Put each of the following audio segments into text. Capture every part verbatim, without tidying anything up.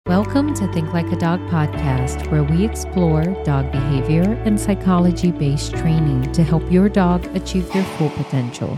Welcome to Think Like a Dog podcast, where we explore dog behavior and psychology-based training to help your dog achieve their full potential.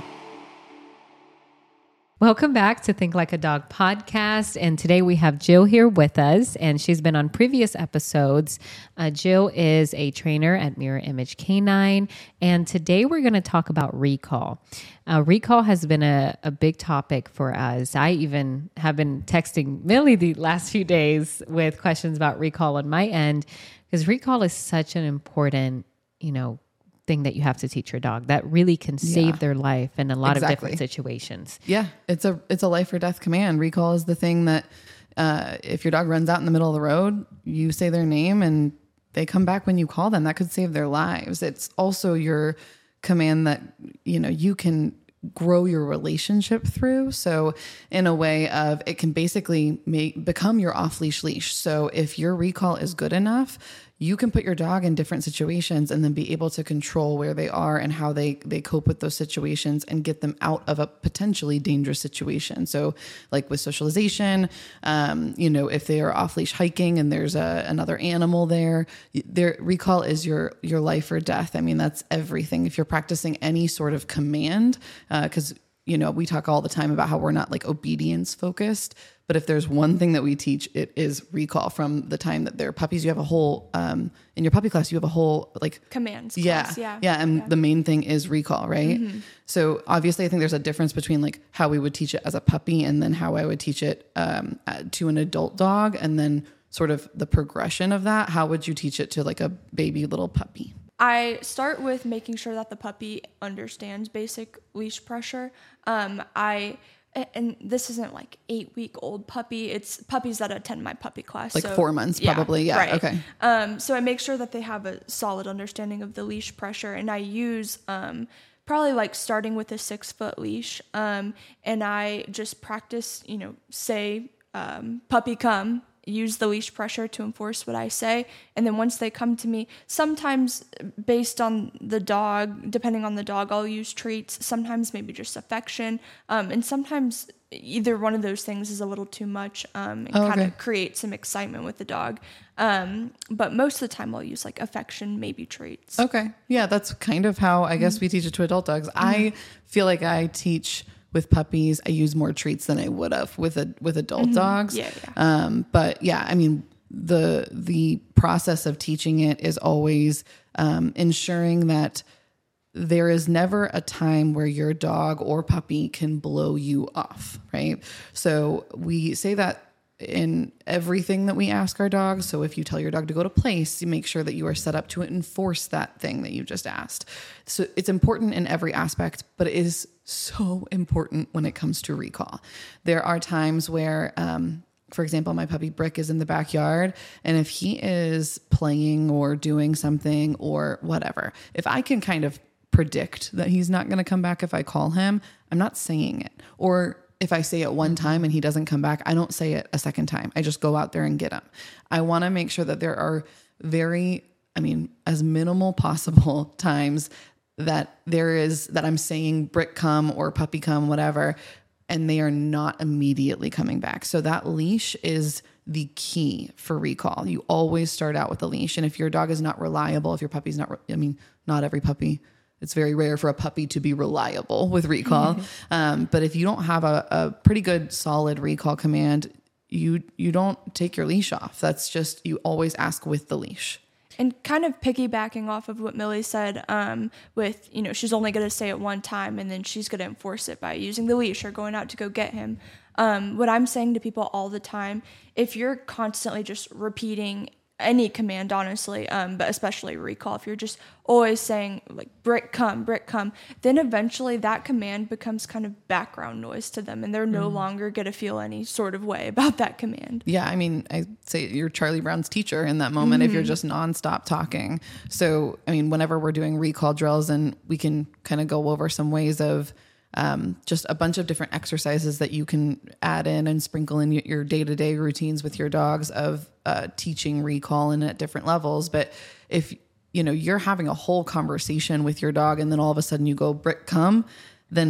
Welcome back to Think Like a Dog podcast. And today we have Jill here with us, and she's been on previous episodes. Uh, Jill is a trainer at Mirror Image Canine. And today we're going to talk about recall. Uh, recall has been a, a big topic for us. I even have been texting Millie the last few days with questions about recall on my end, because recall is such an important, you know, thing that you have to teach your dog that really can save yeah. their life in a lot exactly. of different situations. Yeah. It's a, it's a life or death command. Recall is the thing that, uh, if your dog runs out in the middle of the road, you say their name and they come back when you call them. That could save their lives. It's also your command that, you know, you can grow your relationship through. So in a way of, it can basically make, become your off leash leash. So if your recall is good enough, you can put your dog in different situations and then be able to control where they are and how they, they cope with those situations and get them out of a potentially dangerous situation. So like with socialization, um, you know, if they are off leash hiking and there's a, another animal there, their recall is your, your life or death. I mean, that's everything. If you're practicing any sort of command, uh, cause you know, we talk all the time about how we're not like obedience focused, but if there's one thing that we teach, it is recall. From the time that they're puppies, you have a whole, um, in your puppy class, you have a whole like commands. Yeah. Class, yeah. Yeah. And yeah. the main thing is recall, right? Mm-hmm. So obviously I think there's a difference between like how we would teach it as a puppy and then how I would teach it, um, to an adult dog. And then sort of the progression of that. How would you teach it to like a baby little puppy? I start with making sure that the puppy understands basic leash pressure. Um, I, and this isn't like eight week old puppy. It's puppies that attend my puppy class. Like so, four months, yeah, probably. Yeah. Right. Okay. Um, so I make sure that they have a solid understanding of the leash pressure, and I use, um, probably like starting with a six foot leash. Um, and I just practice, you know, say, um, puppy come, use the leash pressure to enforce what I say. And then once they come to me, sometimes based on the dog, depending on the dog, I'll use treats, sometimes maybe just affection. Um, and sometimes either one of those things is a little too much, um, and oh, kind of okay. create some excitement with the dog. Um, but most of the time I'll use like affection, maybe treats. Okay. Yeah. That's kind of how I guess mm-hmm. we teach it to adult dogs. Mm-hmm. I feel like I teach with puppies, I use more treats than I would have with a with adult mm-hmm. dogs. Yeah, yeah. Um, but yeah, I mean, the the process of teaching it is always um, ensuring that there is never a time where your dog or puppy can blow you off, right? So we say that in everything that we ask our dogs. So if you tell your dog to go to place, you make sure that you are set up to enforce that thing that you just asked. So it's important in every aspect, but it is so important when it comes to recall. There are times where, um, for example, my puppy Brick is in the backyard, and if he is playing or doing something or whatever, if I can kind of predict that he's not going to come back if I call him, I'm not saying it. Or if I say it one time and he doesn't come back, I don't say it a second time. I just go out there and get him. I want to make sure that there are very, I mean, as minimal possible times that there is, that I'm saying Brick come or puppy come, whatever, and they are not immediately coming back. So that leash is the key for recall. You always start out with a leash. And if your dog is not reliable, if your puppy's not, I mean, not every puppy, it's very rare for a puppy to be reliable with recall. Mm-hmm. Um, but if you don't have a, a pretty good, solid recall command, you you don't take your leash off. That's just, you always ask with the leash. And kind of piggybacking off of what Millie said, um, with, you know, she's only going to say it one time and then she's going to enforce it by using the leash or going out to go get him. Um, what I'm saying to people all the time, if you're constantly just repeating any command, honestly, um, but especially recall, if you're just always saying like Brick come, Brick come, then eventually that command becomes kind of background noise to them, and they're no mm. longer going to feel any sort of way about that command. Yeah. I mean, I say you're Charlie Brown's teacher in that moment, mm-hmm. if you're just nonstop talking. So, I mean, whenever we're doing recall drills, and we can kind of go over some ways of, Um, just a bunch of different exercises that you can add in and sprinkle in your day-to-day routines with your dogs of uh, teaching recall and at different levels. But if, you know, you're having a whole conversation with your dog and then all of a sudden you go Brick come, then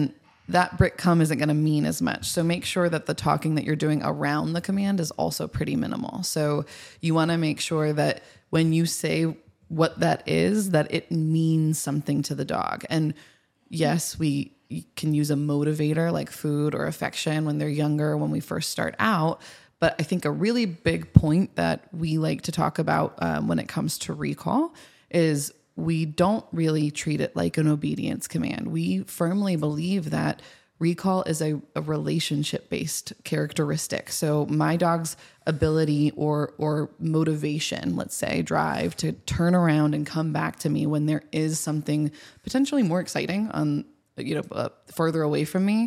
that brick come isn't going to mean as much. So make sure that the talking that you're doing around the command is also pretty minimal. So you want to make sure that when you say what that is, that it means something to the dog. And yes, we can use a motivator like food or affection when they're younger, when we first start out. But I think a really big point that we like to talk about um, when it comes to recall is we don't really treat it like an obedience command. We firmly believe that recall is a, a relationship-based characteristic. So my dog's ability or or motivation, let's say, drive to turn around and come back to me when there is something potentially more exciting on, you know, uh, further away from me,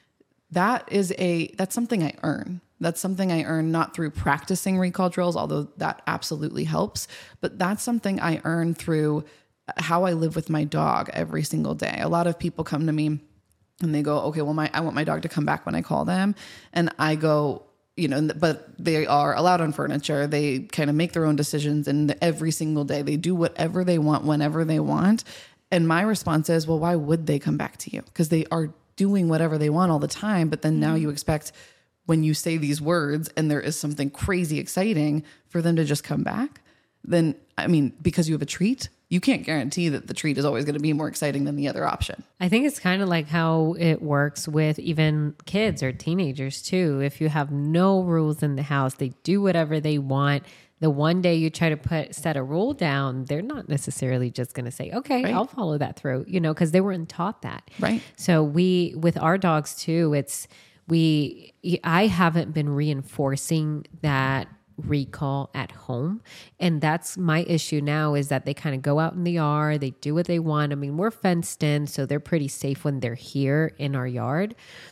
that is a that's something I earn. That's something I earn not through practicing recall drills, although that absolutely helps, but that's something I earn through how I live with my dog every single day. A lot of people come to me and they go, okay, well, my I want my dog to come back when I call them. And I go, you know, but they are allowed on furniture. They kind of make their own decisions, and every single day they do whatever they want, whenever they want. And my response is, well, why would they come back to you? Because they are doing whatever they want all the time. But then now you expect when you say these words and there is something crazy exciting for them to just come back. Then, I mean, because you have a treat, you can't guarantee that the treat is always going to be more exciting than the other option. I think it's kind of like how it works with even kids or teenagers too. If you have no rules in the house, they do whatever they want. The one day you try to put set a rule down, they're not necessarily just going to say, okay, right. I'll follow that through, you know, because they weren't taught that. Right. So we, with our dogs too, it's, we, I haven't been reinforcing that recall at home. And that's my issue now, is that they kind of go out in the yard, they do what they want. I mean, we're fenced in, so they're pretty safe when they're here in our yard.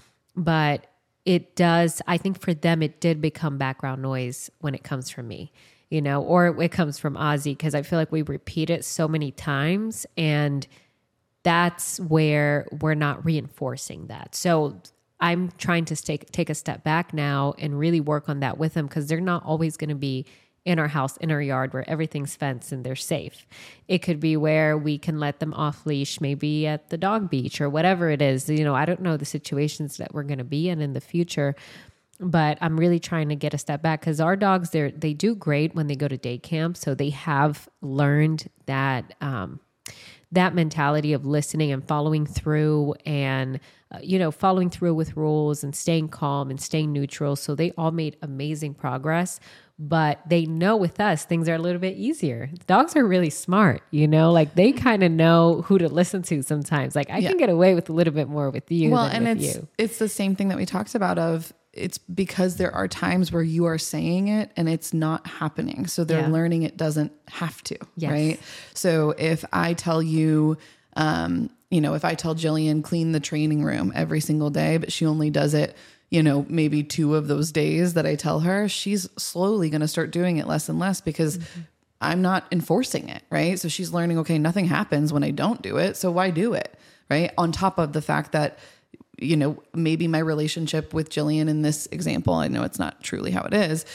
But it does, I think for them, it did become background noise when it comes from me, you know, or it comes from Ozzy, because I feel like we repeat it so many times, and that's where we're not reinforcing that. So I'm trying to take, take a step back now and really work on that with them, because they're not always going to be in our house, in our yard, where everything's fenced and they're safe. It could be where we can let them off leash, maybe at the dog beach or whatever it is. You know, I don't know the situations that we're going to be in in the future, but I'm really trying to get a step back, because our dogs, they they do great when they go to day camp. So they have learned that, um, that mentality of listening and following through, and, uh, you know, following through with rules and staying calm and staying neutral. So they all made amazing progress, but they know with us, things are a little bit easier. Dogs are really smart, you know, like they kind of know who to listen to sometimes. Like I yeah. can get away with a little bit more with you well, than and with it's, you. It's the same thing that we talked about of, it's because there are times where you are saying it and it's not happening. So they're yeah. learning it doesn't have to, yes. right? So if I tell you, um, you know, if I tell Jillian clean the training room every single day, but she only does it, you know, maybe two of those days that I tell her, she's slowly going to start doing it less and less, because mm-hmm. I'm not enforcing it, right? So she's learning, okay, nothing happens when I don't do it, so why do it, right? On top of the fact that, you know, maybe my relationship with Jillian in this example, I know it's not truly how it is.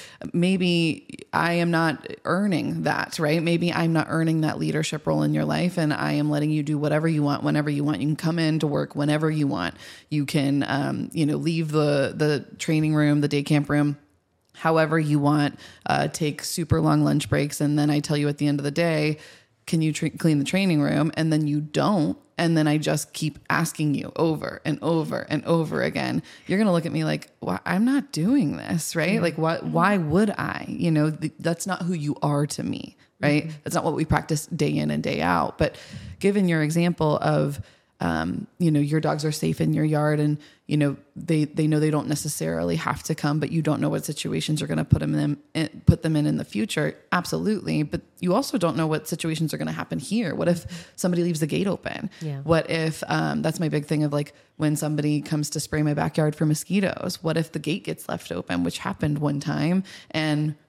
Maybe I am not earning that, right? Maybe I'm not earning that leadership role in your life, and I am letting you do whatever you want, whenever you want. You can come in to work whenever you want. You can, um, you know, leave the, the training room, the day camp room, however you want, uh, take super long lunch breaks. And then I tell you at the end of the day, can you tra- clean the training room? And then you don't. And then I just keep asking you over and over and over again. You're going to look at me like, well, I'm not doing this, right? Mm-hmm. Like, why, why would I? You know, th- that's not who you are to me, right? Mm-hmm. That's not what we practice day in and day out. But given your example of, um, you know, your dogs are safe in your yard, and, you know, they, they know they don't necessarily have to come, but you don't know what situations you're going to put them in, put them in in the future. Absolutely. But you also don't know what situations are going to happen here. What if somebody leaves the gate open? Yeah. What if, um, that's my big thing of like, when somebody comes to spray my backyard for mosquitoes, what if the gate gets left open, which happened one time, and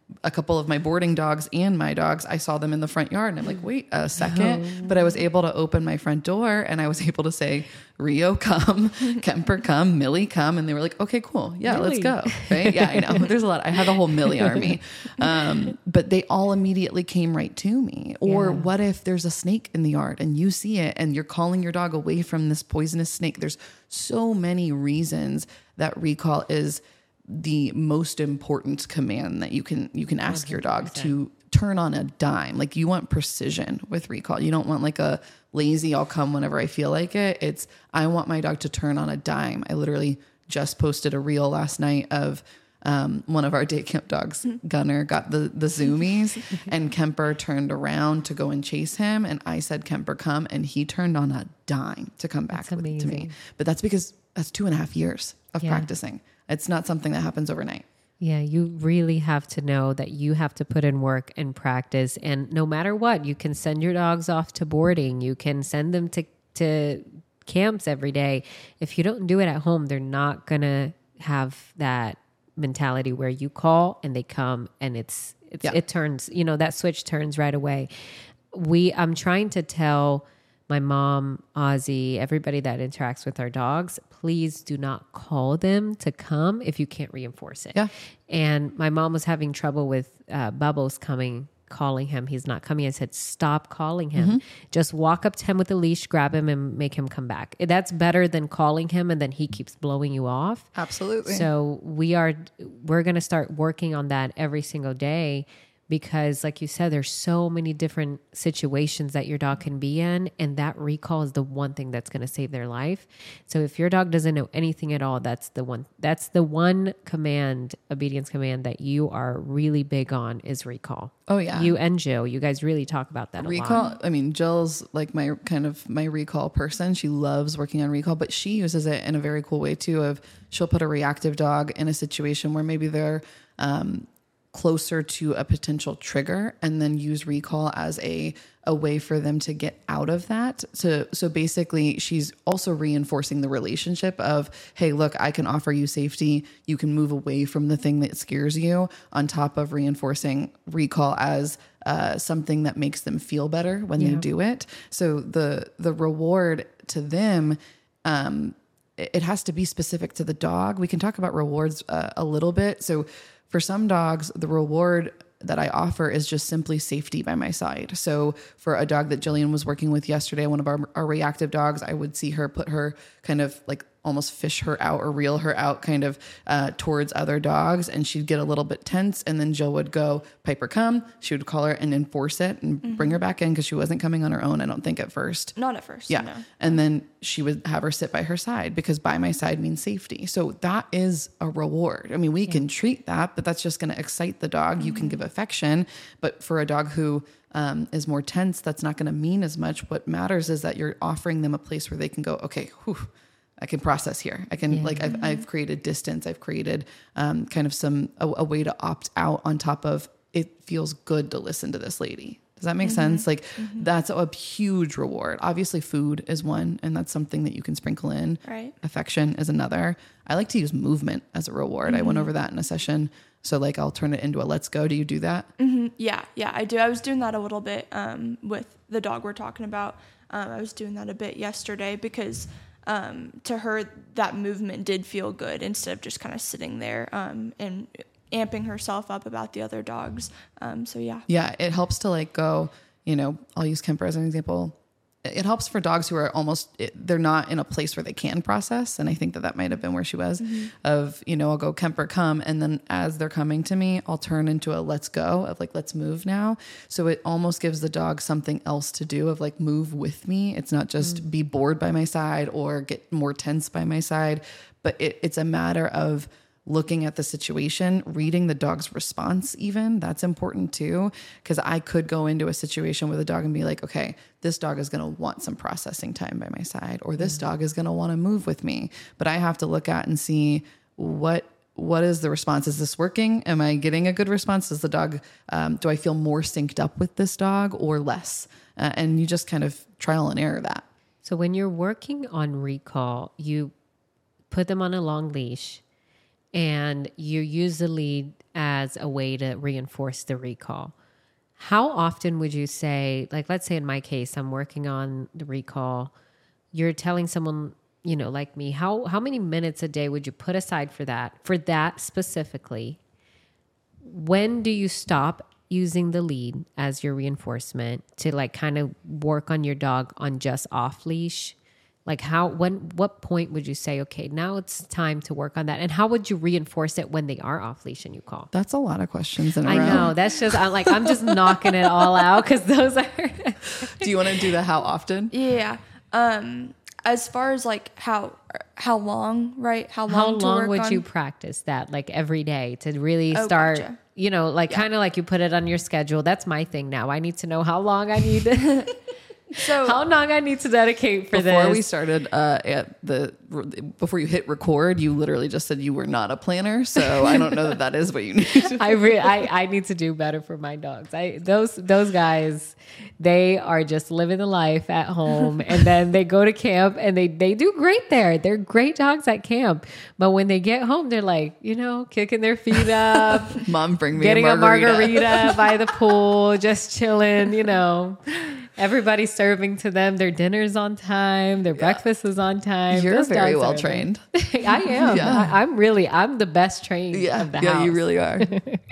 a couple of my boarding dogs and my dogs, I saw them in the front yard and I'm like, wait a second. Oh. But I was able to open my front door and I was able to say, Rio, come, Kemper, come, Millie, come. And they were like, okay, cool. Yeah, Millie. Let's go. Right. Yeah, I know. There's a lot. I have a whole Millie army. Um, but they all immediately came right to me. Or yeah. what if there's a snake in the yard and you see it and you're calling your dog away from this poisonous snake? There's so many reasons that recall is the most important command that you can you can ask one hundred percent. Your dog to turn on a dime. Like you want precision with recall. You don't want like a lazy, I'll come whenever I feel like it. It's I want my dog to turn on a dime. I literally just posted a reel last night of um, one of our day camp dogs, Gunner, got the the zoomies and Kemper turned around to go and chase him. And I said, Kemper, come. And he turned on a dime to come back with, to me. But that's because that's two and a half years of yeah. practicing. It's not something that happens overnight. Yeah, you really have to know that you have to put in work and practice. And no matter what, you can send your dogs off to boarding. You can send them to, to camps every day. If you don't do it at home, they're not going to have that mentality where you call and they come and it's, it's yeah. it turns, you know, that switch turns right away. We, I'm trying to tell my mom, Ozzy, everybody that interacts with our dogs, please do not call them to come if you can't reinforce it. Yeah. And my mom was having trouble with uh, Bubbles coming, calling him. He's not coming. I said, stop calling him. Mm-hmm. Just walk up to him with a leash, grab him and make him come back. That's better than calling him and then he keeps blowing you off. Absolutely. So we are, we're going to start working on that every single day. Because like you said, there's so many different situations that your dog can be in. And that recall is the one thing that's going to save their life. So if your dog doesn't know anything at all, that's the one, that's the one command, obedience command that you are really big on is recall. Oh yeah. You and Jill, you guys really talk about that recall, a lot. I mean, Jill's like my kind of my recall person. She loves working on recall, but she uses it in a very cool way too of she'll put a reactive dog in a situation where maybe they're, um, closer to a potential trigger and then use recall as a a way for them to get out of that. So so basically she's also reinforcing the relationship of, hey, look, I can offer you safety. You can move away from the thing that scares you, on top of reinforcing recall as uh, something that makes them feel better when yeah. they do it. So the the reward to them, um, it, it has to be specific to the dog. We can talk about rewards uh, a little bit. So for some dogs, the reward that I offer is just simply safety by my side. So for a dog that Jillian was working with yesterday, one of our, our reactive dogs, I would see her put her kind of like almost fish her out or reel her out kind of uh, towards other dogs. And she'd get a little bit tense. And then Jill would go, Piper, come. She would call her and enforce it and mm-hmm. bring her back in because she wasn't coming on her own, I don't think, at first. Not at first. Yeah. No. And then she would have her sit by her side because by my side means safety. So that is a reward. I mean, we yeah. can treat that, but that's just going to excite the dog. Mm-hmm. You can give affection. But for a dog who um, is more tense, that's not going to mean as much. What matters is that you're offering them a place where they can go, okay, whew, I can process here. I can yeah. like, I've, I've created distance. I've created um, kind of some, a, a way to opt out on top of it feels good to listen to this lady. Does that make mm-hmm. sense? Like mm-hmm. that's a huge reward. Obviously food is one, and that's something that you can sprinkle in. Right. Affection is another. I like to use movement as a reward. Mm-hmm. I went over that in a session. So like I'll turn it into a let's go. Do you do that? Mm-hmm. Yeah. Yeah, I do. I was doing that a little bit um, with the dog we're talking about. Um, I was doing that a bit yesterday because um, to her, that movement did feel good instead of just kind of sitting there um, and amping herself up about the other dogs. Um, so yeah. Yeah. It helps to like go, you know, I'll use Kemper as an example. It helps for dogs who are almost, they're not in a place where they can process. And I think that that might've been where she was mm-hmm. of, you know, I'll go Kemper, come. And then as they're coming to me, I'll turn into a let's go of like, let's move now. So it almost gives the dog something else to do of like, move with me. It's not just mm-hmm. be bored by my side or get more tense by my side, but it, it's a matter of looking at the situation, reading the dog's response even. That's important too. Because I could go into a situation with a dog and be like, okay, this dog is going to want some processing time by my side, or this mm-hmm. dog is going to want to move with me. But I have to look at and see what what is the response? Is this working? Am I getting a good response? Is the dog, um, do I feel more synced up with this dog or less? Uh, and you just kind of trial and error that. So when you're working on recall, you put them on a long leash. and you use the lead as a way to reinforce the recall. How often would you say, like, let's say in my case, I'm working on the recall, you're telling someone, you know, like me, how, how many minutes a day would you put aside for that, for that specifically? When do you stop using the lead as your reinforcement to like kind of work on your dog on just off leash? Like how, when, what point would you say, okay, now it's time to work on that? And how would you reinforce it when they are off leash and you call? That's a lot of questions in a I row. know. That's just, I'm like, I'm just knocking it all out because those are. Do you want to do the how often? Yeah. Um, as far as like how, how long, right? How long, How to long work would on? you practice that like every day to really Oh, start, gotcha. you know, like kind of like you put it on your schedule. That's my thing now. I need to know how long I need to. So How long I need to dedicate for Before this? we started uh, at the, before you hit record, you literally just said you were not a planner. So I don't know that that is what you need. I, re- I I need to do better for my dogs. I those those guys, they are just living the life at home, and then they go to camp and they they do great there. They're great dogs at camp, but when they get home, they're like, you know, kicking their feet up, Mom, bring me getting a margarita. a margarita by the pool, just chilling, you know. Everybody's serving to them. Their dinner's on time. Their breakfast is on time. You're Those very dogs well are- trained. I am. Yeah. I, I'm really, I'm the best trained Yeah, of the yeah, house. you really are.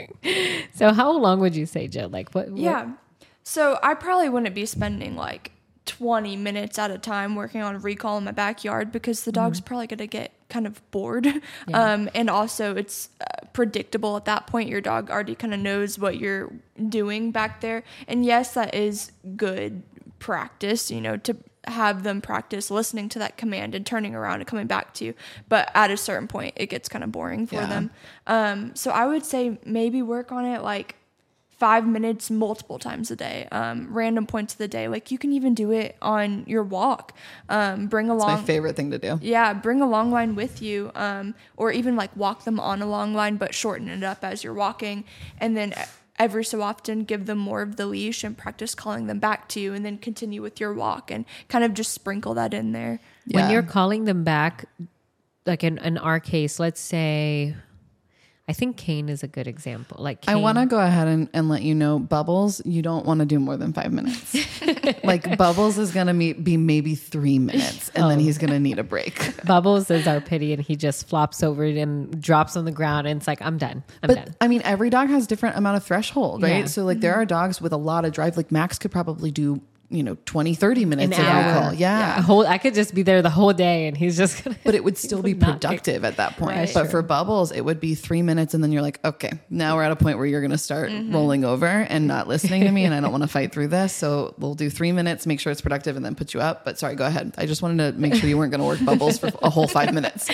So how long would you say, Jill? Like what? what- yeah. So I probably wouldn't be spending like twenty minutes at a time working on a recall in my backyard because the dog's probably going to get kind of bored. Yeah. Um, and also it's uh, predictable at that point. Your dog already kind of knows what you're doing back there. And yes, that is good practice, you know, to have them practice listening to that command and turning around and coming back to you. But at a certain point, it gets kind of boring for Yeah. them. Um, so I would say maybe work on it like five minutes multiple times a day, um, random points of the day. Like you can even do it on your walk. Um, bring It's along, my favorite thing to do. yeah, bring a long line with you, um, or even like walk them on a long line, but shorten it up as you're walking. And then every so often give them more of the leash and practice calling them back to you, and then continue with your walk and kind of just sprinkle that in there. When Yeah. you're calling them back, like in, in our case, let's say, I think Kane is a good example. Like I Kane, want to go ahead and, and let you know, Bubbles, you don't want to do more than five minutes. Like Bubbles is going to be maybe three minutes and then he's going to need a break. Bubbles is our pity, and he just flops over it and drops on the ground, and it's like, I'm done. I'm But done. I mean, every dog has different amount of threshold, right? Yeah. So like there are dogs with a lot of drive. Like Max could probably do, you know, twenty, thirty minutes An of hour. recall. Yeah. A whole, I could just be there the whole day, and he's just gonna. But it would still be would not productive at that point. Right. But for Bubbles, it would be three minutes. And then you're like, okay, now we're at a point where you're going to start rolling over and not listening to me. And I don't want to fight through this. So we'll do three minutes, make sure it's productive, and then put you up. But sorry, go ahead. I just wanted to make sure you weren't going to work Bubbles for a whole five minutes.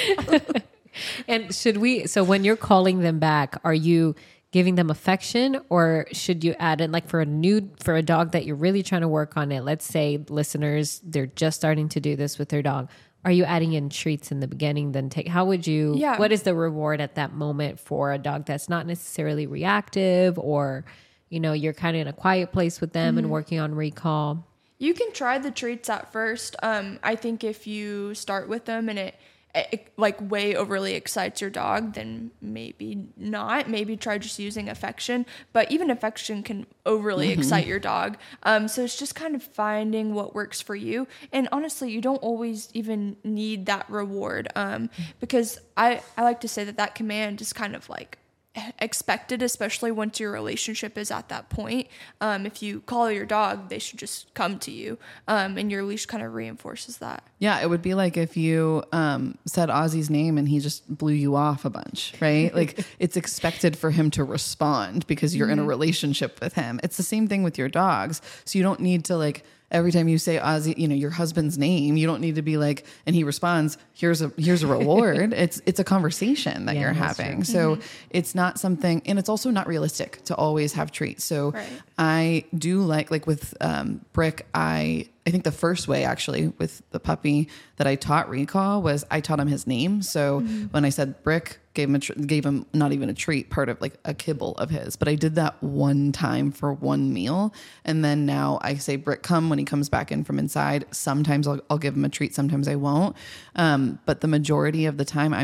And should we? So when you're calling them back, are you giving them affection, or should you add in, like for a new for a dog that you're really trying to work on it? Let's say listeners, they're just starting to do this with their dog. Are you adding in treats in the beginning? Then take. How would you? Yeah. What is the reward at that moment for a dog that's not necessarily reactive, or you know, you're kind of in a quiet place with them and working on recall? You can try the treats at first. Um, I think if you start with them and it, it like way overly excites your dog, then maybe not. Maybe try just using affection. But even affection can overly excite your dog. Um, so it's just kind of finding what works for you. And honestly, you don't always even need that reward, um, because I, I like to say that that command is kind of like expected, especially once your relationship is at that point. Um, if you call your dog, they should just come to you, um, and your leash kind of reinforces that. Yeah, it would be like if you um, said Ozzy's name and he just blew you off a bunch, right? Like it's expected for him to respond because you're in a relationship with him. It's the same thing with your dogs. So you don't need to like, every time you say Ozzy, you know, your husband's name, you don't need to be like, and he responds, here's a, here's a reward. it's, it's a conversation that Yeah, you're that's having. true. So it's not something, and it's also not realistic to always have treats. So Right. I do like, like with um, Brick, I, I think the first way actually with the puppy that I taught recall was I taught him his name. So when I said Brick, gave him a tr- gave him not even a treat, part of like a kibble of his. But I did that one time for one meal, and then now I say Brick, come when he comes back in from inside. Sometimes I'll, I'll give him a treat, sometimes I won't. Um, but the majority of the time, I'm not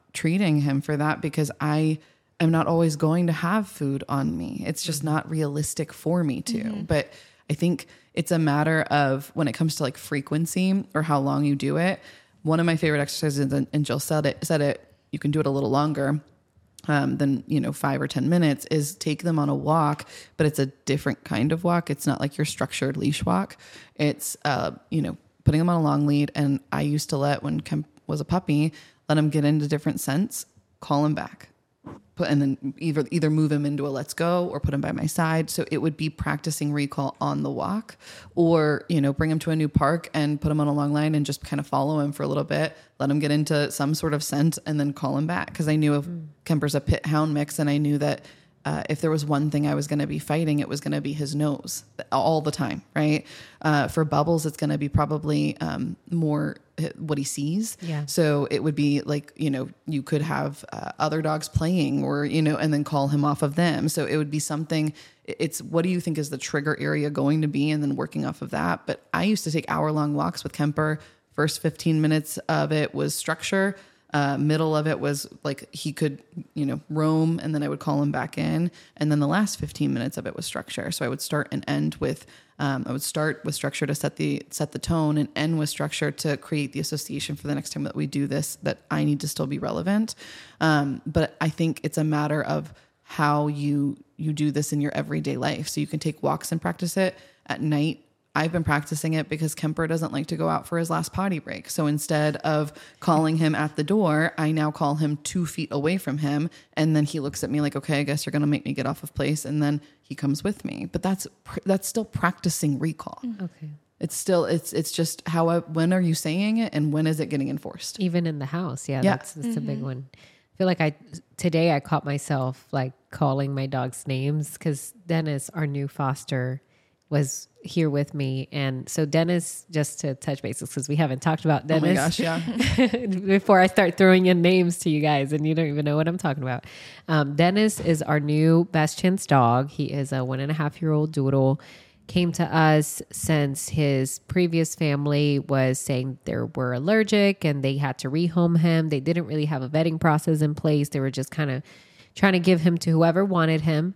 treating him for that because I am not always going to have food on me. It's just not realistic for me to. Mm-hmm. But I think it's a matter of when it comes to like frequency or how long you do it. One of my favorite exercises, and Jill said it, said it, you can do it a little longer um, than, you know, five or ten minutes, is take them on a walk, but it's a different kind of walk. It's not like your structured leash walk. It's, uh, you know, putting them on a long lead. And I used to let, when Kemp was a puppy, let him get into different scents, call him back. Put, and then either either move him into a let's go or put him by my side. So it would be practicing recall on the walk, or, you know, bring him to a new park and put him on a long line and just kind of follow him for a little bit, let him get into some sort of scent and then call him back. Cause I knew if mm. Kemper's a pit hound mix, and I knew that uh, if there was one thing I was going to be fighting, it was going to be his nose all the time. Right. Uh, for Bubbles, it's going to be probably um, more what he sees. Yeah. So it would be like, you know, you could have uh, other dogs playing, or, you know, and then call him off of them. So it would be something, it's, what do you think is the trigger area going to be? And then working off of that. But I used to take hour long walks with Kemper. First fifteen minutes of it was structure. Uh, middle of it was like he could, you know, roam, and then I would call him back in. And then the last fifteen minutes of it was structure. So I would start and end with, um, I would start with structure to set the, set the tone, and end with structure to create the association for the next time that we do this, that I need to still be relevant. Um, but I think it's a matter of how you, you do this in your everyday life. So you can take walks and practice it at night. I've been practicing it because Kemper doesn't like to go out for his last potty break. So instead of calling him at the door, I now call him two feet away from him. And then he looks at me like, okay, I guess you're going to make me get off of place. And then he comes with me. But that's, that's still practicing recall. Okay. It's still, it's, it's just how, I, when are you saying it and when is it getting enforced? Even in the house. Yeah. Yeah. That's, that's mm-hmm. a big one. I feel like I, today I caught myself like calling my dog's names, because Dennis, our new foster, was here with me. And so Dennis, just to touch bases, because we haven't talked about Dennis. Oh my gosh, yeah. before I start throwing in names to you guys and you don't even know what I'm talking about. Um, Dennis is our new best chance dog. He is a one and a half year old doodle. Came to us since his previous family was saying they were allergic and they had to rehome him. They didn't really have a vetting process in place. They were just kind of trying to give him to whoever wanted him.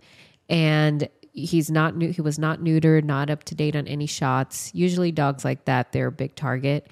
And He's not new. He was not neutered, not up to date on any shots. Usually dogs like that, they're a big target.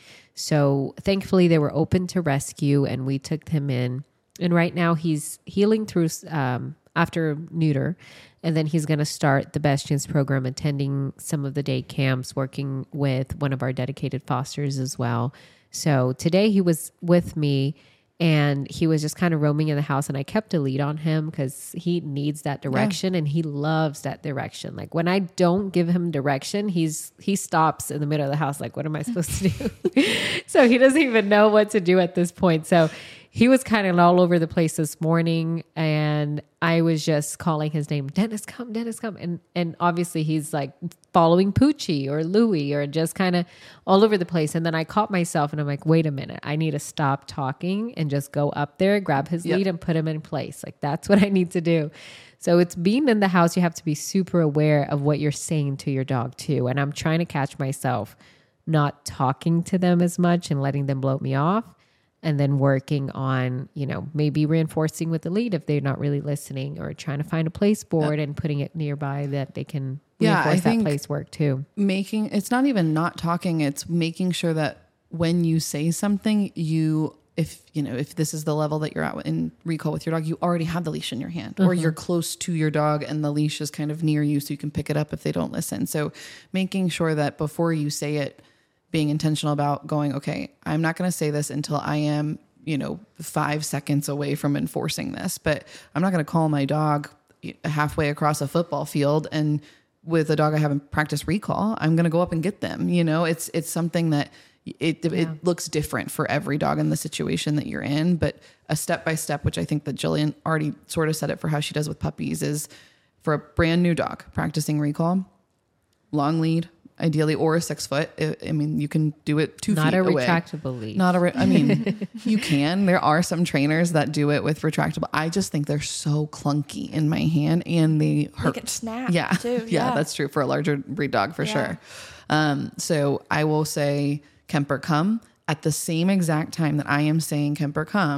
So thankfully they were open to rescue, and we took him in. And right now he's healing through um, after neuter. And then he's going to start the Best Chance program, attending some of the day camps, working with one of our dedicated fosters as well. So today he was with me, and he was just kind of roaming in the house, and I kept a lead on him because he needs that direction. Yeah. And he loves that direction. Like when I don't give him direction, he's, he stops in the middle of the house. Like, what am I supposed to do? So he doesn't even know what to do at this point. So he was kind of all over the place this morning, and I was just calling his name, Dennis, come, Dennis, come. And, and obviously he's like following Poochie or Louie, or just kind of all over the place. And then I caught myself and I'm like, wait a minute, I need to stop talking and just go up there, grab his yep. lead and put him in place. Like that's what I need to do. So it's being in the house. You have to be super aware of what you're saying to your dog too. And I'm trying to catch myself not talking to them as much and letting them blow me off. And then working on, you know, maybe reinforcing with the lead if they're not really listening, or trying to find a place board yeah. and putting it nearby that they can yeah, reinforce I that think place work too. Making, it's not even not talking. It's making sure that when you say something, you, if, you know, if this is the level that you're at in recall with your dog, you already have the leash in your hand, uh-huh. or you're close to your dog and the leash is kind of near you so you can pick it up if they don't listen. So making sure that before you say it, being intentional about going, okay, I'm not going to say this until I am, you know, five seconds away from enforcing this, but I'm not going to call my dog halfway across a football field and with a dog I haven't practiced recall, I'm going to go up and get them. You know, it's, it's something that it, yeah. it looks different for every dog in the situation that you're in, but a step-by-step, which I think that Jillian already sort of said it for how she does with puppies, is for a brand new dog practicing recall, long lead, ideally, or a six foot. I mean, you can do it two Not feet a away. retractable leash. Not a, re- I mean, you can, there are some trainers that do it with retractable. I just think they're so clunky in my hand and they hurt. They get snapped yeah. too. yeah. Yeah. That's true for a larger breed dog for yeah. sure. Um, so I will say Kemper come at the same exact time that I am saying Kemper come.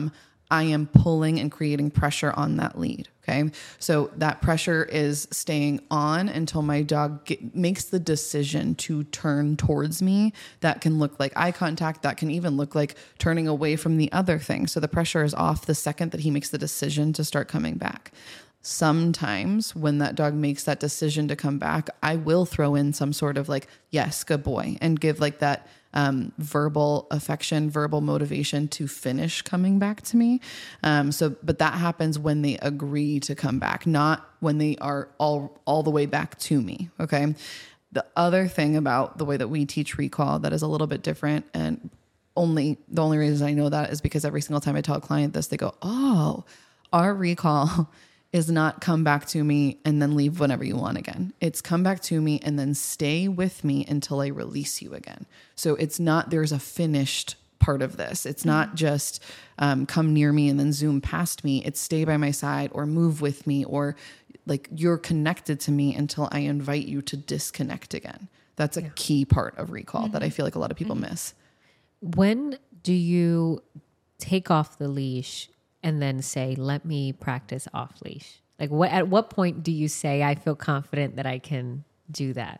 I am pulling and creating pressure on that lead. Okay. So that pressure is staying on until my dog get, makes the decision to turn towards me. That can look like eye contact. That can even look like turning away from the other thing. So the pressure is off the second that he makes the decision to start coming back. Sometimes when that dog makes that decision to come back, I will throw in some sort of like, yes, good boy, and give like that um, verbal affection, verbal motivation to finish coming back to me. Um, so, but that happens when they agree to come back, not when they are all, all the way back to me. Okay. The other thing about the way that we teach recall that is a little bit different, and only the only reason I know that is because every single time I tell a client this, they go, oh, our recall is not come back to me and then leave whenever you want again. It's come back to me and then stay with me until I release you again. So it's not, there's a finished part of this. It's not just um, come near me and then zoom past me. It's stay by my side or move with me, or like you're connected to me until I invite you to disconnect again. That's a yeah. key part of recall mm-hmm. that I feel like a lot of people mm-hmm. miss. When do you take off the leash and then say, let me practice off leash? Like what, at what point do you say, I feel confident that I can do that?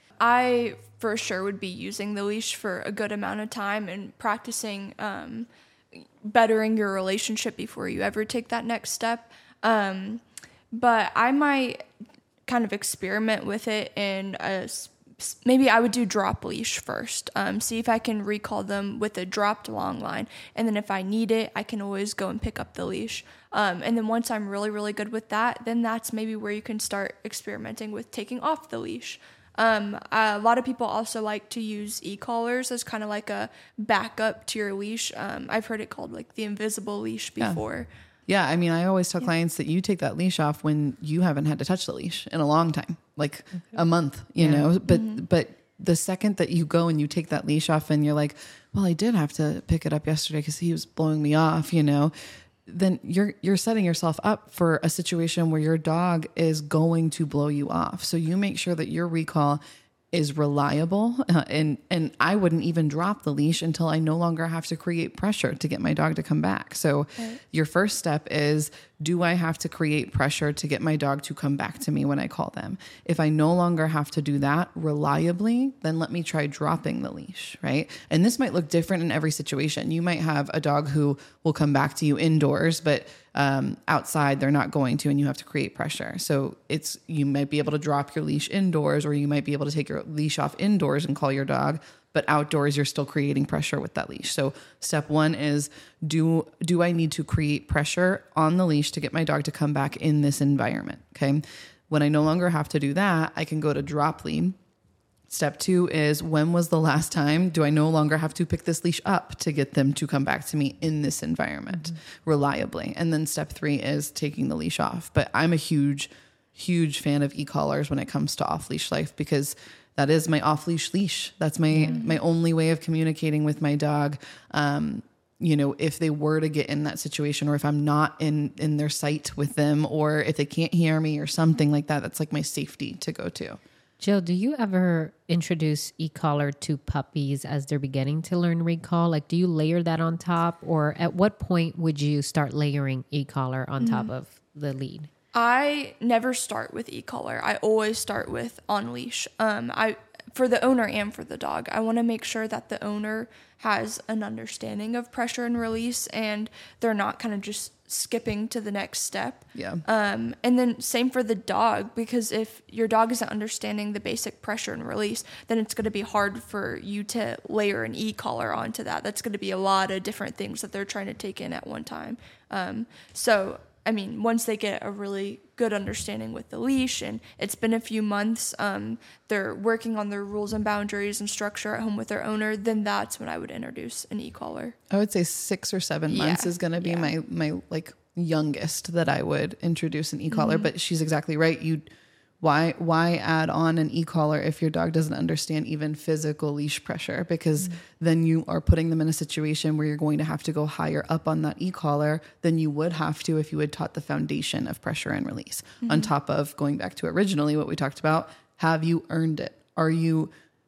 I for sure would be using the leash for a good amount of time and practicing um, bettering your relationship before you ever take that next step. Um, but I might kind of experiment with it in a maybe I would do drop leash first. Um, see if I can recall them with a dropped long line. And then if I need it, I can always go and pick up the leash. Um, and then once I'm really, really good with that, then that's maybe where you can start experimenting with taking off the leash. Um, a lot of people also like to use e-collars as kind of like a backup to your leash. Um, I've heard it called like the invisible leash before. Yeah. Yeah, I mean, I always tell yeah. clients that you take that leash off when you haven't had to touch the leash in a long time, like okay. a month, you yeah. know, but, mm-hmm. but the second that you go and you take that leash off and you're like, well, I did have to pick it up yesterday because he was blowing me off, you know, then you're, you're setting yourself up for a situation where your dog is going to blow you off. So you make sure that your recall is reliable. Uh, and, and I wouldn't even drop the leash until I no longer have to create pressure to get my dog to come back. So right. your first step is, do I have to create pressure to get my dog to come back to me when I call them? If I no longer have to do that reliably, then let me try dropping the leash, right? And this might look different in every situation. You might have a dog who will come back to you indoors, but um, outside they're not going to, and you have to create pressure. So it's, you might be able to drop your leash indoors, or you might be able to take your leash off indoors and call your dog, but outdoors you're still creating pressure with that leash. So step one is, do, do I need to create pressure on the leash to get my dog to come back in this environment? Okay. When I no longer have to do that, I can go to drop lead. Step two is, when was the last time do I no longer have to pick this leash up to get them to come back to me in this environment mm-hmm. reliably? And then step three is taking the leash off. But I'm a huge, huge fan of e-collars when it comes to off-leash life, because that is my off-leash leash. That's my, mm-hmm. my only way of communicating with my dog. Um, you know, if they were to get in that situation, or if I'm not in, in their sight with them, or if they can't hear me or something like that, that's like my safety to go to. Jill, do you ever introduce e-collar to puppies as they're beginning to learn recall? Like, do you layer that on top, or at what point would you start layering e-collar on mm-hmm. top of the lead? I never start with e-collar. I always start with on leash. Um, I for the owner and for the dog, I want to make sure that the owner has an understanding of pressure and release, and they're not kind of just skipping to the next step. Yeah. Um, and then same for the dog, because if your dog isn't understanding the basic pressure and release, then it's going to be hard for you to layer an e-collar onto that. That's going to be a lot of different things that they're trying to take in at one time. Um, so, I mean, once they get a really good understanding with the leash, and it's been a few months, um, they're working on their rules and boundaries and structure at home with their owner, then that's when I would introduce an e-collar. I would say six or seven months yeah. is going to be yeah. my, my like youngest that I would introduce an e-collar, mm-hmm. but she's exactly right. You, why, why add on an e-collar if your dog doesn't understand even physical leash pressure? Because mm-hmm. then you are putting them in a situation where you're going to have to go higher up on that e-collar than you would have to if you had taught the foundation of pressure and release. Mm-hmm. On top of going back to originally what we talked about, have you earned it? Are you,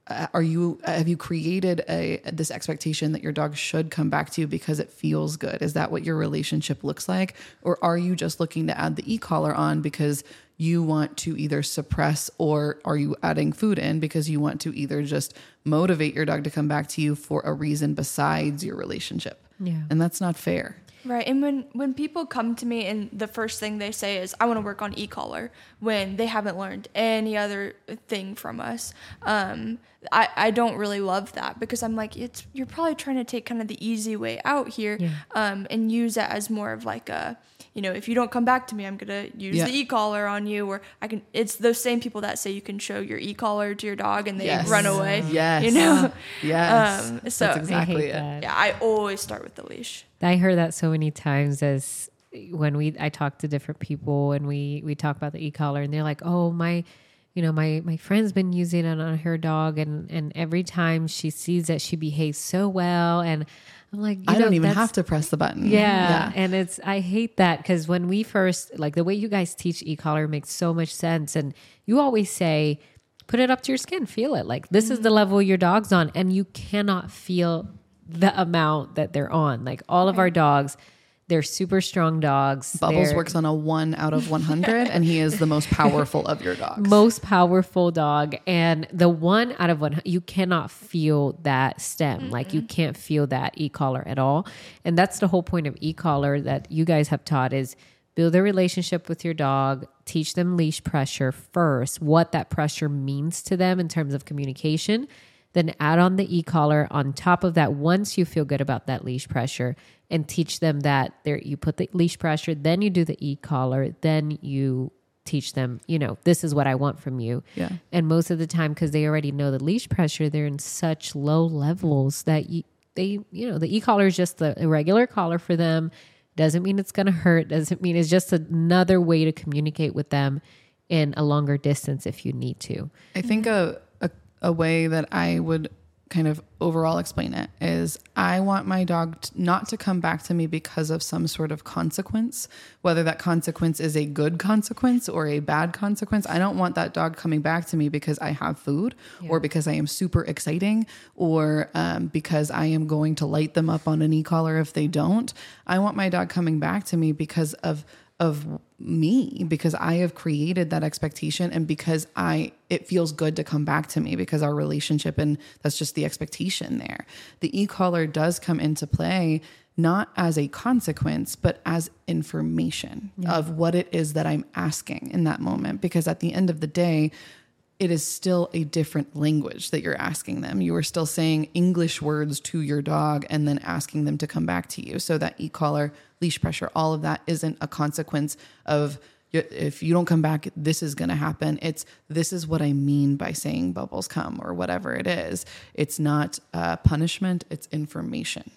uh, are you, have you created a, this expectation that your dog should come back to you because it feels good? Is that what your relationship looks like? Or are you just looking to add the e-collar on because you want to either suppress, or are you adding food in because you want to either just motivate your dog to come back to you for a reason besides your relationship? Yeah. And that's not fair. Right. And when, when people come to me and the first thing they say is, I want to work on e-collar, when they haven't learned any other thing from us, um, I, I don't really love that, because I'm like, it's, you're probably trying to take kind of the easy way out here, yeah. um, and use it as more of like a, you know, if you don't come back to me, I'm going to use yeah. the e-collar on you, or I can, it's those same people that say you can show your e-collar to your dog and they Yes. run away. Yes. You know? Yes. Um, so That's exactly I hate it. that. yeah, I always start with the leash. I heard that so many times as when we I talk to different people and we we talk about the e-collar, and they're like, oh, my, you know, my my friend's been using it on her dog, and and every time she sees it, she behaves so well, and I'm like, you I know, don't even that's- have to press the button. Yeah. And it's, I hate that, because when we first, like the way you guys teach e-collar makes so much sense. And you always say, put it up to your skin, feel it. Like this is the level your dog's on, and you cannot feel the amount that they're on. Like all of our dogs, they're super strong dogs. Bubbles They're works on a one out of one hundred, and he is the most powerful of your dogs. most powerful dog. And the one out of one, you cannot feel that stem. Mm-hmm. Like you can't feel that e-collar at all. And that's the whole point of e-collar that you guys have taught, is build a relationship with your dog, teach them leash pressure first, what that pressure means to them in terms of communication. Then add on the e-collar on top of that once you feel good about that leash pressure, and teach them that there you put the leash pressure, then you do the e-collar, then you teach them, you know, this is what I want from you. Yeah. And most of the time, because they already know the leash pressure, they're in such low levels that you, they, you know, the e-collar is just the regular collar for them. Doesn't mean it's going to hurt. Doesn't mean it's just another way to communicate with them in a longer distance if you need to. I think a, a a way that I would kind of overall explain it is, I want my dog t- not to come back to me because of some sort of consequence, whether that consequence is a good consequence or a bad consequence. I don't want that dog coming back to me because I have food, yeah. or because I am super exciting, or um, because I am going to light them up on an e-collar if they don't. I want my dog coming back to me because of of me, because I have created that expectation, and because I, it feels good to come back to me because our relationship, and that's just the expectation there. The e-collar does come into play, not as a consequence, but as information yeah. of what it is that I'm asking in that moment. Because at the end of the day, it is still a different language that you're asking them. You are still saying English words to your dog and then asking them to come back to you. So that e-collar, leash pressure, all of that isn't a consequence of, if you don't come back, this is going to happen. It's, this is what I mean by saying Bubbles come, or whatever it is. It's not uh, punishment, it's information.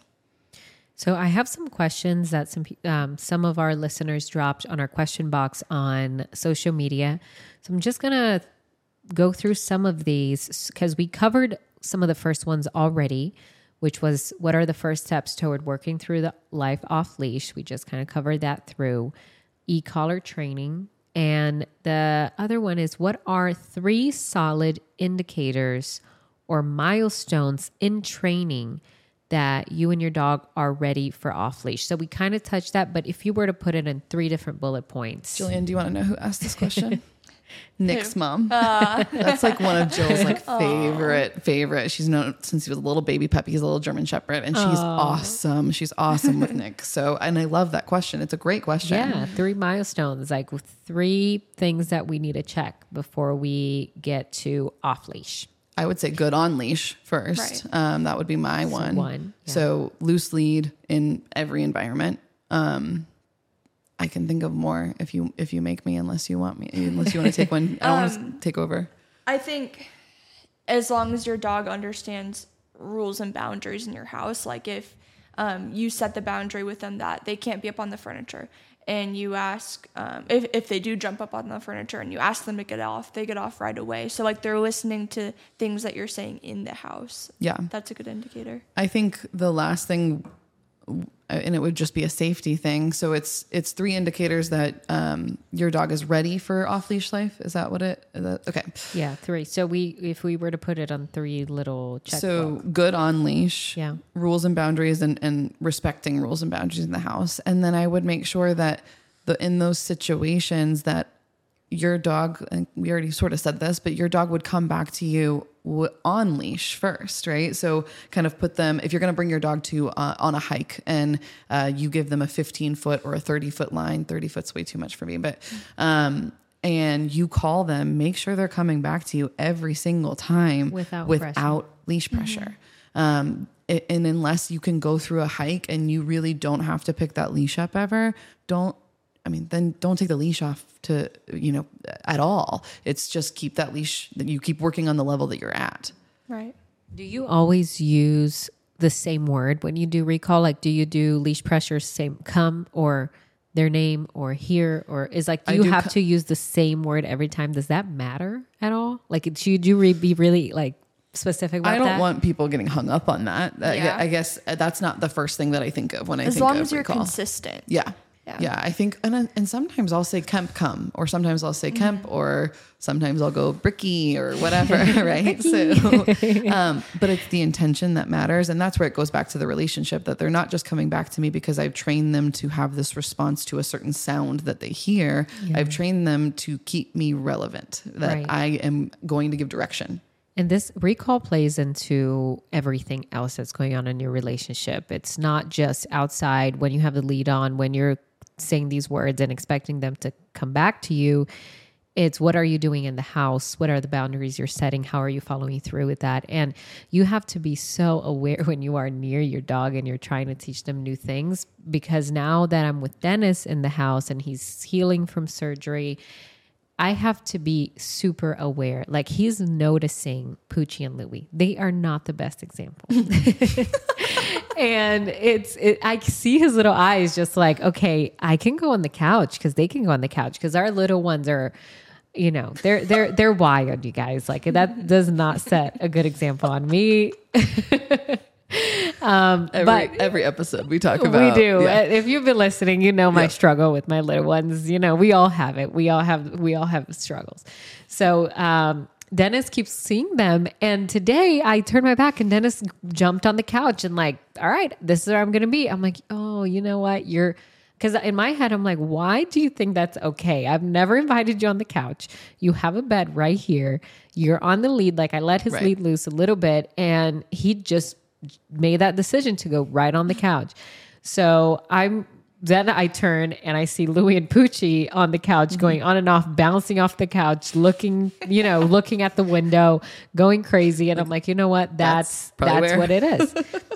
So I have some questions that some um, some of our listeners dropped on our question box on social media. So I'm just going to go through some of these, because we covered some of the first ones already, which was, what are the first steps toward working through the life off leash? We just kind of covered that through e-collar training. And the other one is, what are three solid indicators or milestones in training that you and your dog are ready for off leash? So we kind of touched that, but if you were to put it in three different bullet points. Jillian, do you want to know who asked this question? Nick's mom. Uh. That's like one of Jill's like favorite, favorite. She's known since he was a little baby puppy. He's a little German Shepherd, and she's Aww. awesome. She's awesome with Nick. So, and I love that question. It's a great question. Yeah. Three milestones, like three things that we need to check before we get to off leash. I would say good on leash first. Right. Um, that would be my so one. one yeah. So loose lead in every environment. Um, I can think of more if you if you make me, unless you want me, unless you want to take one. I don't um, want to take over. I think as long as your dog understands rules and boundaries in your house, like if um, you set the boundary with them that they can't be up on the furniture, and you ask um, if if they do jump up on the furniture and you ask them to get off, they get off right away. So like they're listening to things that you're saying in the house. Yeah, that's a good indicator. I think the last thing and it would just be a safety thing. So it's, it's three indicators that, um, your dog is ready for off leash life. Is that what it, is that, okay. Yeah. Three. So we, if we were to put it on three little check. So good on leash, yeah, rules and boundaries, and, and respecting rules and boundaries in the house. And then I would make sure that the, in those situations that your dog, and we already sort of said this, but your dog would come back to you w- on leash first, right? So kind of put them, if you're going to bring your dog to uh, on a hike and uh, you give them a fifteen foot or a thirty foot line, thirty foot's way too much for me, but, um, and you call them, make sure they're coming back to you every single time without, without pressure. leash pressure. Mm-hmm. Um, it, and unless you can go through a hike and you really don't have to pick that leash up ever, don't, I mean, then don't take the leash off to, you know, at all. It's just keep that leash, that you keep working on the level that you're at. Right. Do you always use the same word when you do recall? Like, do you do leash pressure, same come, or their name, or here, or is like, do you do have co- to use the same word every time? Does that matter at all? Like, should you re- be really like specific about that? I don't that? want people getting hung up on that. Yeah. I, I guess that's not the first thing that I think of when I as think long of as you're recall. consistent. Yeah. Yeah. yeah, I think, and and sometimes I'll say Kemp come, or sometimes I'll say Kemp, mm-hmm. or sometimes I'll go Bricky or whatever, right? So, um, but it's the intention that matters, and that's where it goes back to the relationship, that they're not just coming back to me because I've trained them to have this response to a certain sound that they hear. Yeah. I've trained them to keep me relevant, that right. I am going to give direction. And this recall plays into everything else that's going on in your relationship. It's not just outside when you have the lead on, when you're saying these words and expecting them to come back to you. It's what are you doing in the house? What are the boundaries you're setting? How are you following through with that? And you have to be so aware when you are near your dog and you're trying to teach them new things, because now that I'm with Dennis in the house and he's healing from surgery, I have to be super aware. Like, he's noticing Poochie and Louie. They are not the best example. And it's, it, I see his little eyes just like, okay, I can go on the couch because they can go on the couch, because our little ones are, you know, they're, they're, they're wild, you guys. Like, that does not set a good example on me. Um, every, but every episode we talk about, we do. Yeah. If you've been listening, you know my yeah. struggle with my little ones. You know, we all have it. We all have, we all have struggles. So, um, Dennis keeps seeing them. And today I turned my back and Dennis jumped on the couch and like, all right, this is where I'm going to be. I'm like, oh, you know what? You're, because in my head, I'm like, why do you think that's okay? I've never invited you on the couch. You have a bed right here. You're on the lead. Like, I let his right. lead loose a little bit, and he just made that decision to go right on the couch. So I'm, then I turn and I see Louie and Poochie on the couch, mm-hmm. going on and off, bouncing off the couch, looking, you know, looking at the window, going crazy. And I'm like, you know what? That's, that's, that's what it is.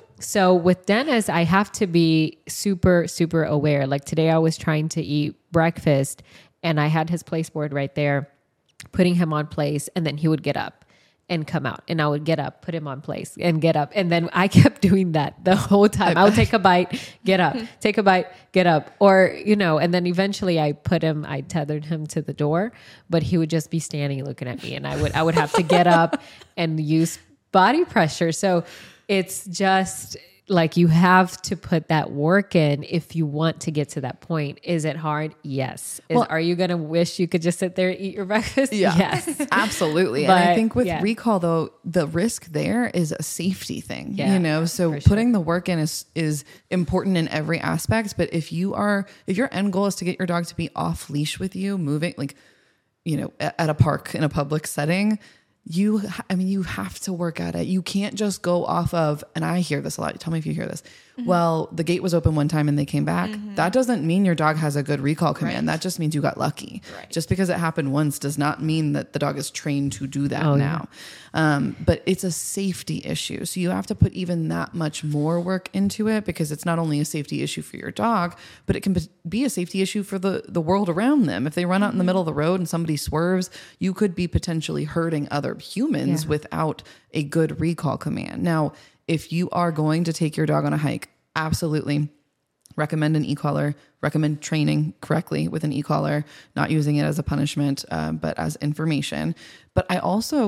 So with Dennis, I have to be super, super aware. Like today I was trying to eat breakfast and I had his place board right there, putting him on place, and then he would get up and come out, and I would get up, put him on place, and get up. And then I kept doing that the whole time. I would take a bite, get up, take a bite, get up. Or, you know, and then eventually I put him, I tethered him to the door, but he would just be standing looking at me, and I would, I would have to get up and use body pressure. So it's just like, you have to put that work in if you want to get to that point. Is it hard? Yes. Is, well, are you going to wish you could just sit there and eat your breakfast? Yeah, yes, absolutely. But, and I think with yeah. recall though, the risk there is a safety thing, yeah, you know, so putting sure. the work in is, is important in every aspect. But if you are, if your end goal is to get your dog to be off leash with you, moving, like, you know, at, at a park in a public setting, you, I mean, you have to work at it. You can't just go off of, and I hear this a lot. Tell me if you hear this. Mm-hmm. Well, the gate was open one time and they came back. Mm-hmm. That doesn't mean your dog has a good recall command. Right. That just means you got lucky. Right. Just because it happened once does not mean that the dog is trained to do that oh, now. Yeah. Um, but it's a safety issue. So you have to put even that much more work into it, because it's not only a safety issue for your dog, but it can be a safety issue for the, the world around them. If they run out mm-hmm. in the middle of the road and somebody swerves, you could be potentially hurting other humans yeah. without a good recall command. Now, if you are going to take your dog on a hike, absolutely recommend an e-collar, recommend training correctly with an e-collar, not using it as a punishment, uh, but as information. But I also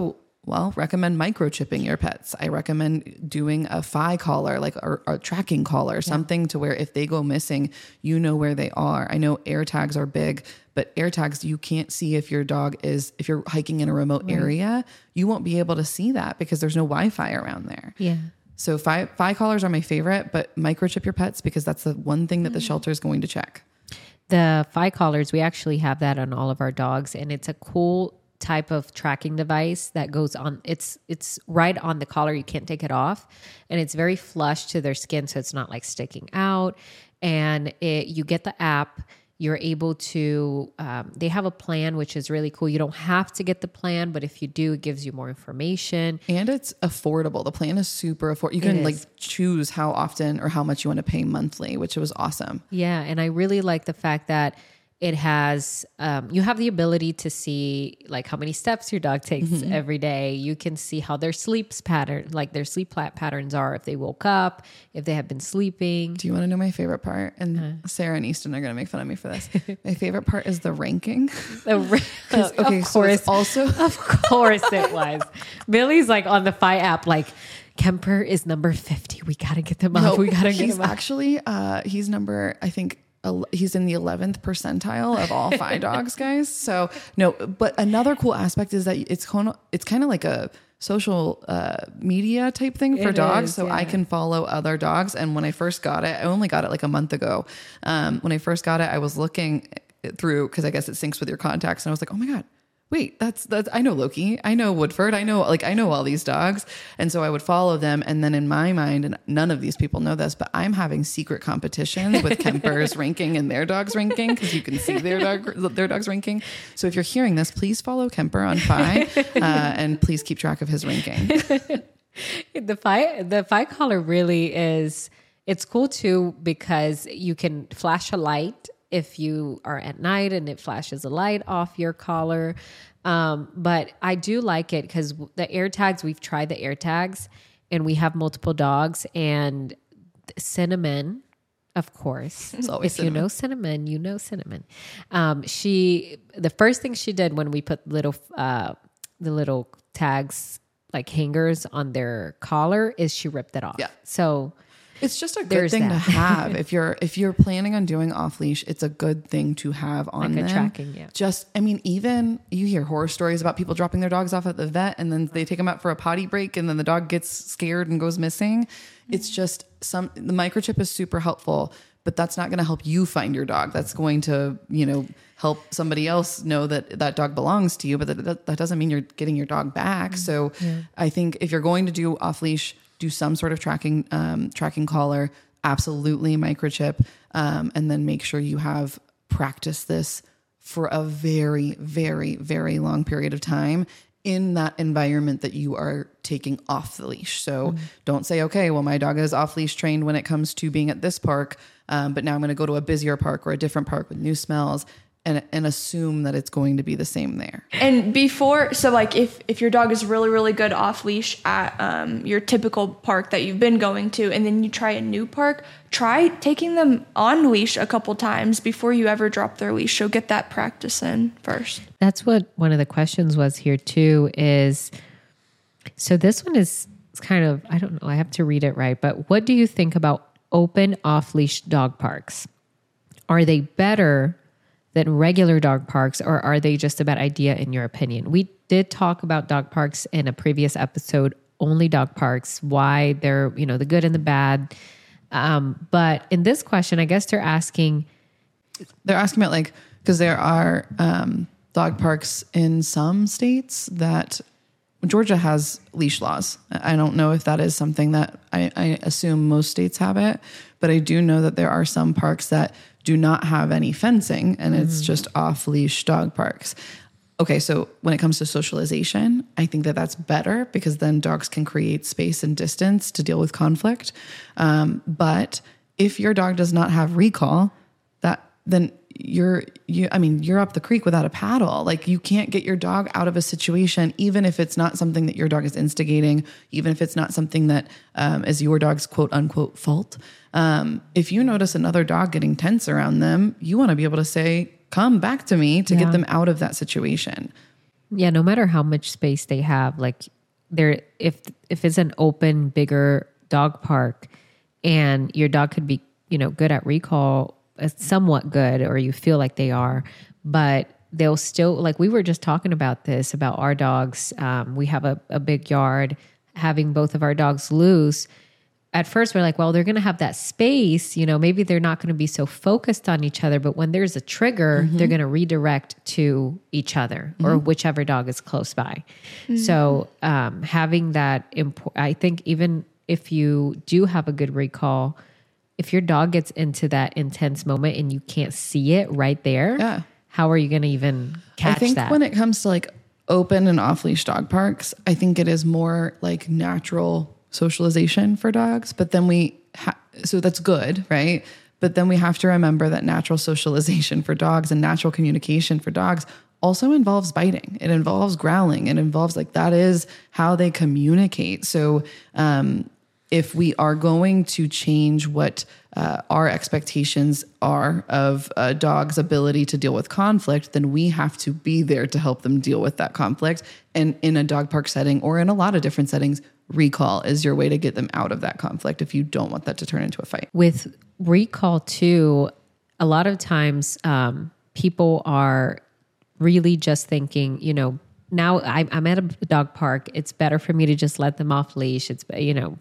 well, recommend microchipping your pets. I recommend doing a F I collar, like or, or a tracking collar, something to where if they go missing, you know where they are. I know air tags are big, but air tags, you can't see if your dog is, if you're hiking in a remote right. area, you won't be able to see that because there's no Wi-Fi around there. Yeah. So F I, F I collars are my favorite, but microchip your pets because that's the one thing that the shelter is going to check. The F I collars, we actually have that on all of our dogs, and it's a cool type of tracking device that goes on. It's it's right on the collar. You can't take it off, and it's very flush to their skin, so it's not like sticking out. And it, you get the app. You're able to. Um, they have a plan, which is really cool. You don't have to get the plan, but if you do, it gives you more information. And it's affordable. The plan is super affordable. You can like choose how often or how much you want to pay monthly, which was awesome. Yeah, and I really like the fact that it has, um, you have the ability to see like how many steps your dog takes mm-hmm. every day. You can see how their sleeps pattern, like their sleep patterns are, if they woke up, if they have been sleeping. Do you want to know my favorite part? And uh, Sarah and Easton are going to make fun of me for this. My favorite part is the ranking. The ra- okay, of so course, it's also, of course it was. Billy's like on the F I app, like Kemper is number fifty. We got to get them no, up. We got to get he's them up. Actually, uh, he's number, I think, he's in the eleventh percentile of all F I dogs, guys. So no, but another cool aspect is that it's kind of, it's kind of like a social uh, media type thing for it dogs. is, so yeah. I can follow other dogs. And when I first got it, I only got it like a month ago. Um, when I first got it, I was looking through, cause I guess it syncs with your contacts. And I was like, oh my God, wait, that's, that's, I know Loki, I know Woodford, I know, like, I know all these dogs. And so I would follow them. And then in my mind, and none of these people know this, but I'm having secret competition with Kemper's ranking and their dog's ranking, because you can see their dog, their dog's ranking. So if you're hearing this, please follow Kemper on F I uh, and please keep track of his ranking. The F I, the F I collar really is, it's cool too, because you can flash a light if you are at night and it flashes a light off your collar. Um, but I do like it because the air tags, we've tried the air tags and we have multiple dogs, and Cinnamon, of course, it's always if Cinnamon. You know Cinnamon, you know Cinnamon. Um, she, the first thing she did when we put little, uh, the little tags, like hangers on their collar, is she ripped it off. Yeah. So it's just a good There's thing that. to have. If you're if you're planning on doing off leash, it's a good thing to have on Like a them. tracking, yeah. Just, I mean, even you hear horror stories about people dropping their dogs off at the vet and then they take them out for a potty break and then the dog gets scared and goes missing. It's just some, the microchip is super helpful, but that's not going to help you find your dog. That's going to, you know, help somebody else know that that dog belongs to you, but that, that doesn't mean you're getting your dog back. So Yeah. I think if you're going to do off leash, do some sort of tracking, um, tracking collar, absolutely microchip, um, and then make sure you have practiced this for a very, very, very long period of time in that environment that you are taking off the leash. So mm-hmm. don't say, okay, well, my dog is off leash trained when it comes to being at this park, um, but now I'm going to go to a busier park or a different park with new smells, and and assume that it's going to be the same there. And before, so like if, if your dog is really, really good off leash at um, your typical park that you've been going to, and then you try a new park, try taking them on leash a couple times before you ever drop their leash. So get that practice in first. That's what one of the questions was here too, is, so this one is kind of, I don't know, I have to read it right, but what do you think about open off leash dog parks? Are they better than regular dog parks, or are they just a bad idea in your opinion? We did talk about dog parks in a previous episode, only dog parks, why they're, you know, the good and the bad. Um, but in this question, I guess they're asking. They're asking about like, because there are um, dog parks in some states that Georgia has leash laws. I don't know if that is something that I, I assume most states have it, but I do know that there are some parks that do not have any fencing and it's mm. just off leash dog parks. Okay. So when it comes to socialization, I think that that's better because then dogs can create space and distance to deal with conflict. Um, but if your dog does not have recall, that then you're, you, I mean, you're up the creek without a paddle. Like you can't get your dog out of a situation, even if it's not something that your dog is instigating, even if it's not something that um, is your dog's quote unquote fault. Um, if you notice another dog getting tense around them, you want to be able to say, come back to me to yeah. get them out of that situation. Yeah, no matter how much space they have, like there, if if it's an open, bigger dog park, and your dog could be, you know, good at recall, uh, somewhat good, or you feel like they are, but they'll still, like we were just talking about this about our dogs. Um, we have a, a big yard, having both of our dogs loose. At first we're like, well, they're going to have that space, you know, maybe they're not going to be so focused on each other, but when there's a trigger, mm-hmm. they're going to redirect to each other mm-hmm. or whichever dog is close by. Mm-hmm. So um, having that, impo- I think even if you do have a good recall, if your dog gets into that intense moment and you can't see it right there, yeah. how are you going to even catch I think that? when it comes to like open and off leash dog parks, I think it is more like natural socialization for dogs, but then we, ha- so that's good, right? But then we have to remember that natural socialization for dogs and natural communication for dogs also involves biting. It involves growling. It involves like, that is how they communicate. So, um, if we are going to change what uh, our expectations are of a dog's ability to deal with conflict, then we have to be there to help them deal with that conflict. And in a dog park setting or in a lot of different settings, recall is your way to get them out of that conflict if you don't want that to turn into a fight. With recall too, a lot of times um, people are really just thinking, you know, now I, I'm at a dog park. It's better for me to just let them off leash. It's, you know,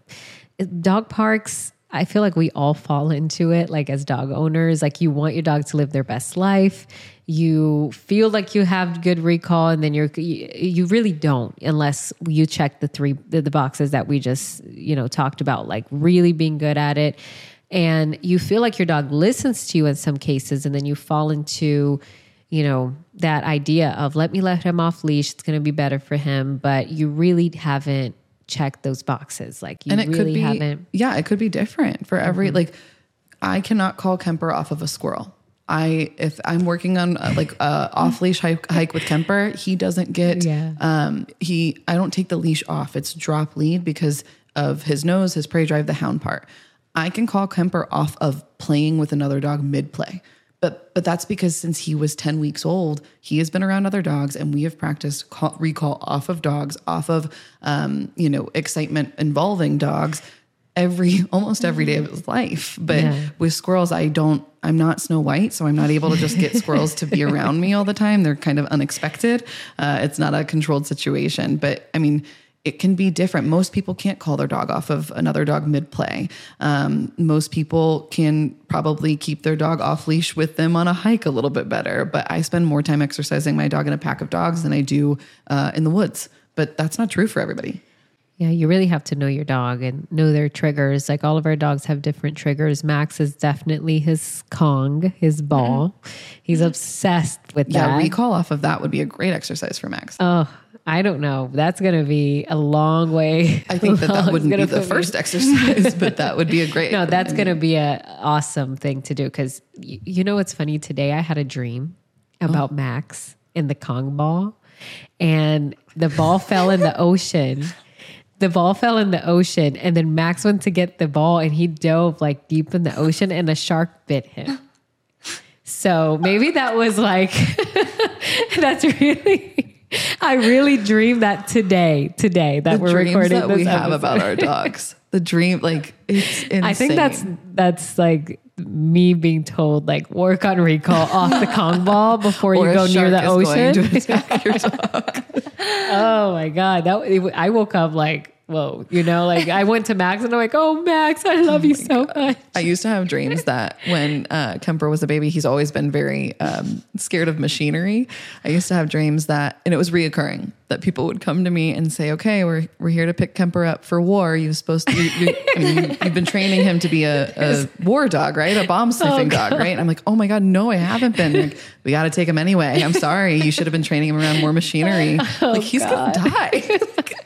dog parks, I feel like we all fall into it. Like as dog owners, like you want your dog to live their best life. You feel like you have good recall, and then you're, you, you really don't, unless you check the three, the, the boxes that we just, you know, talked about, like really being good at it. And you feel like your dog listens to you in some cases, and then you fall into, you know, that idea of let me let him off leash. It's going to be better for him. But you really haven't checked those boxes. Like you and it really could be, haven't. Yeah, it could be different for every, mm-hmm. like I cannot call Kemper off of a squirrel. I, if I'm working on uh, like a off leash hike, hike with Kemper, he doesn't get, yeah. um, he, I don't take the leash off. It's drop lead because of his nose, his prey drive, the hound part. I can call Kemper off of playing with another dog mid play. But but that's because since he was ten weeks old, he has been around other dogs, and we have practiced call, recall off of dogs, off of um, you know, excitement involving dogs every almost every day of his life. But yeah. with squirrels, I don't. I'm not Snow White, so I'm not able to just get squirrels to be around me all the time. They're kind of unexpected. Uh, it's not a controlled situation. But I mean, it can be different. Most people can't call their dog off of another dog mid-play. Um, most people can probably keep their dog off leash with them on a hike a little bit better. But I spend more time exercising my dog in a pack of dogs than I do uh, in the woods. But that's not true for everybody. Yeah, you really have to know your dog and know their triggers. Like all of our dogs have different triggers. Max is definitely his Kong, his ball. Mm-hmm. He's obsessed with yeah, that. Yeah, recall off of that would be a great exercise for Max. Oh, I don't know. That's going to be a long way. I think that that wouldn't be the first exercise, but that would be a great. No, that's going to be an awesome thing to do. Because y- you know what's funny? Today I had a dream about oh. Max and the Kong ball, and the ball fell in the ocean. The ball fell in the ocean, and then Max went to get the ball, and he dove like deep in the ocean, and a shark bit him. So maybe that was like, that's really. I really dreamed that today, today that the we're recording that this we episode. have about our dogs. The dream, like it's insane. I think that's that's like me being told like work on recall off the Kong ball before you go near the ocean. Going to attack your dog. Oh my god, that I woke up like. Whoa, you know, like I went to Max and I'm like, oh, Max, I love oh you so God. much. I used to have dreams that when uh, Kemper was a baby, he's always been very um, scared of machinery. I used to have dreams that, and it was reoccurring, that people would come to me and say, okay, we're we're here to pick Kemper up for war. You're supposed to, you, you, I mean, you've been training him to be a, a war dog, right? A bomb sniffing oh, dog, right? And I'm like, oh my God, no, I haven't been. Like, we got to take him anyway. I'm sorry. You should have been training him around more machinery. Oh, like he's going to die.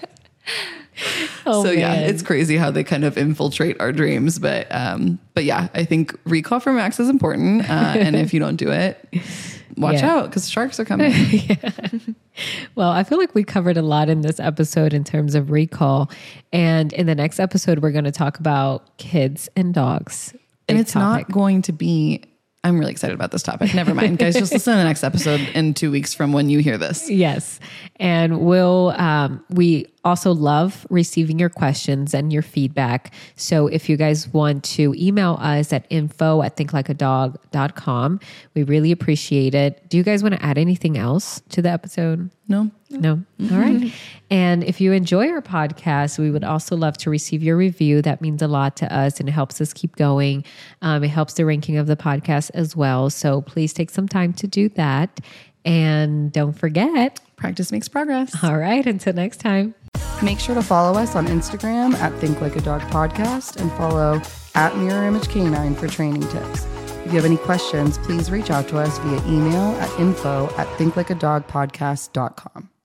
Oh, so man. Yeah, it's crazy how they kind of infiltrate our dreams. But, um, but yeah, I think recall for Max is important. Uh, and if you don't do it, watch yeah. out because sharks are coming. Yeah. Well, I feel like we covered a lot in this episode in terms of recall. And in the next episode, we're going to talk about kids and dogs. And it's topic. not going to be, I'm really excited about this topic. Never mind, guys. Just listen to the next episode in two weeks from when you hear this. Yes. And we'll, um, we also love receiving your questions and your feedback. So if you guys want to email us at info at think like a dog dot com, we really appreciate it. Do you guys want to add anything else to the episode? No. No. Mm-hmm. All right. And if you enjoy our podcast, we would also love to receive your review. That means a lot to us and it helps us keep going. Um, it helps the ranking of the podcast as well. So please take some time to do that. And don't forget, practice makes progress. All right. Until next time. Make sure to follow us on Instagram at Think Like a Dog Podcast and follow at Mirror Image Canine for training tips. If you have any questions, please reach out to us via email at info at think like a dog podcast dot com.